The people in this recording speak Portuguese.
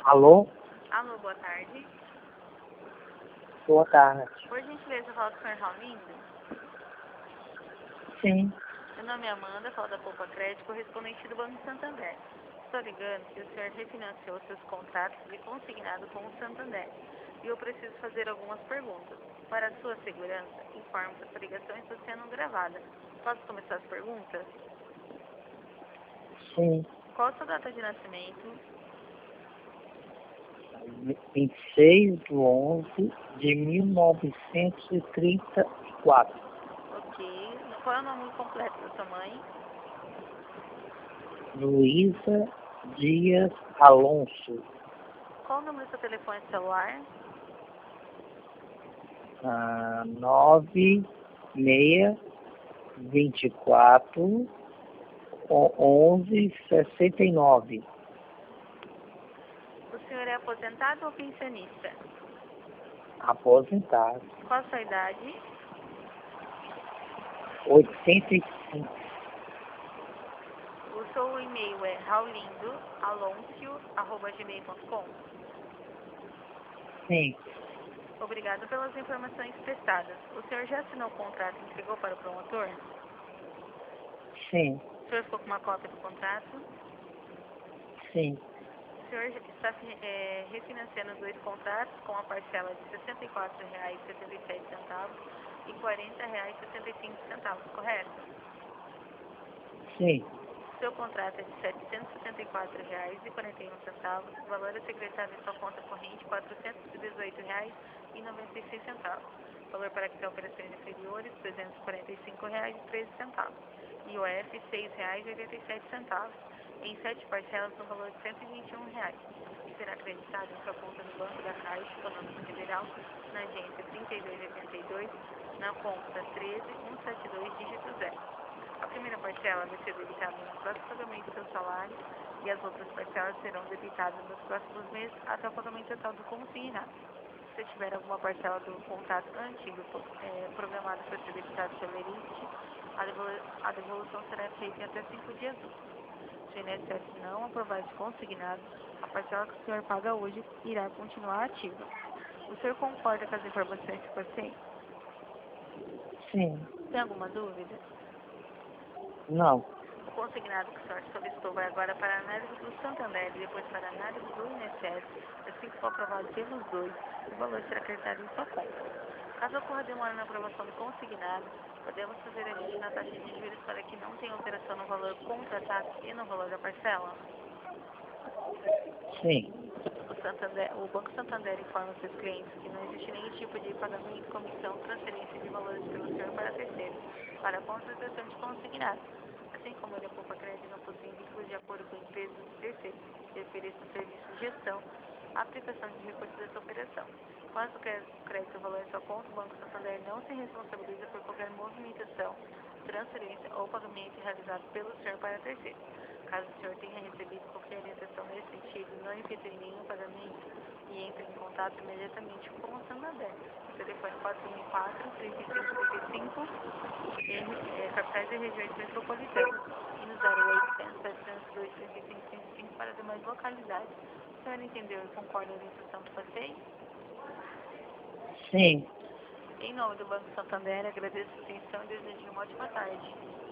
Alô? Alô, boa tarde. Boa tarde. Por gentileza, fala com o senhor Raulindo. Sim. Meu nome é Amanda, falo da Poupa Crédito, correspondente do Banco Santander. Estou ligando que o senhor refinanciou seus contratos de consignado com o Santander. E eu preciso fazer algumas perguntas. Para a sua segurança, informo que essa ligação está sendo gravada. Posso começar as perguntas? Sim. Qual a sua data de nascimento? 26/11/1934. Ok. Qual é o nome completo da sua mãe? Luísa Dias Alonso. Qual o número do seu telefone celular? 9624 1169. O senhor é aposentado ou pensionista? Aposentado. Qual a sua idade? 85. O seu e-mail é raulindoaloncio@gmail.com. Sim. Obrigado pelas informações prestadas. O senhor já assinou o contrato e entregou para o promotor? Sim. O senhor ficou com uma cópia do contrato? Sim. O senhor está refinanciando dois contratos com a parcela de R$ 64,77 e R$ 40,75, correto? Sim. Seu contrato é de R$ 764,41, o valor a ser creditado em sua conta corrente R$ 418,96, valor para quitar operações inferiores R$ 245,13, IOF R$ 6,87, em 7 parcelas no valor de R$ 121, e será acreditado em sua conta no Banco da Caixa Econômica Federal, na agência 3282, na conta 13172, dígito 0. A primeira parcela vai ser debitada no próximo pagamento do seu salário e as outras parcelas serão debitadas nos próximos meses até o pagamento total do consignado. Se tiver alguma parcela do contrato antigo programada para ser debitada pela Elite, a devolução será feita em até 5 dias úteis. Se o INSS não aprovar esse consignado, a parcela que o senhor paga hoje irá continuar ativa. O senhor concorda com as informações que passei? Sim. Tem alguma dúvida? Não. O consignado que o senhor solicitou vai agora para a análise do Santander e depois para a análise do INSS. Assim que for aprovado pelos dois, o valor será acreditado em sua conta. Caso ocorra demora na aprovação do consignado, podemos fazer ajuste na taxa de juros para que não tenha alteração no valor contratado e no valor da parcela? Sim. O Banco Santander informa seus clientes que não existe nenhum tipo de pagamento, comissão, transferência de valores pelo senhor para terceiros, para a contratação de consignado. Assim como ele, a Poupa Crédito, não possui vínculos de acordo com empresas de terceiros que ofereçam serviço de gestão, a aplicação de recursos dessa operação. Caso o crédito ou valor em sua conta, o Banco Santander não se responsabiliza por qualquer movimentação, transferência ou pagamento realizado pelo senhor para terceiros. Caso o senhor tenha recebido qualquer orientação nesse sentido, não efetue nenhum pagamento e entre em contato imediatamente com o Santander. O telefone 414-3535, capitais e regiões metropolitanas, e nos 0800-702-3535 para demais localidades. O senhor entendeu e concorda com a orientação que passei? Sim. Em nome do Banco Santander, agradeço a atenção e desejo uma ótima tarde.